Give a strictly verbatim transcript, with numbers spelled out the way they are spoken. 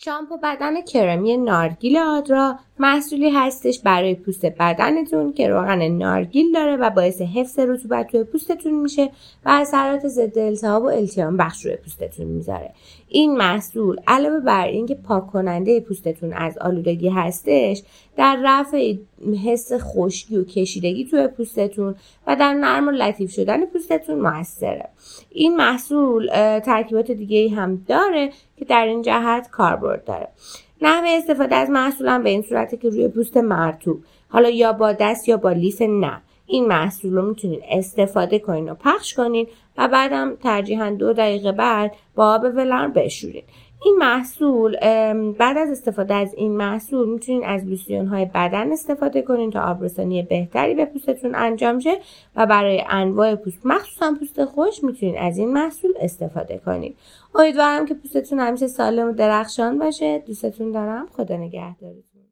شامپو بدن کرمی نارگیل آدرا محصولی هستش برای پوست بدنتون که روغن نارگیل داره و باعث حفظ رطوبت توی پوستتون میشه و اثرات ضد التهاب و التیام بخش روی پوستتون میذاره. این محصول علاوه بر اینکه پاک کننده پوستتون از آلودگی هستش، در رفع حس خشکی و کشیدگی توی پوستتون و در نرم و لطیف شدن پوستتون موثره. این محصول ترکیبات دیگه‌ای هم داره که در این جهت کاربرد داره. نحوه استفاده از محصول هم به این صورته که روی پوست مرطوب، حالا یا با دست یا با لیف نرم، این محصول رو میتونین استفاده کنین و پخش کنین و بعدم ترجیحاً دو دقیقه بعد با آب ولرم بشورین. این محصول بعد از استفاده از این محصول میتونین از لوسیون های بدن استفاده کنین تا آبرسانی بهتری به پوستتون انجام شه و برای انواع پوست مخصوصا پوست خشک میتونین از این محصول استفاده کنین. امیدوارم که پوستتون همیشه سالم و درخشان باشه. دوستتون دارم. خدا نگهدارتون.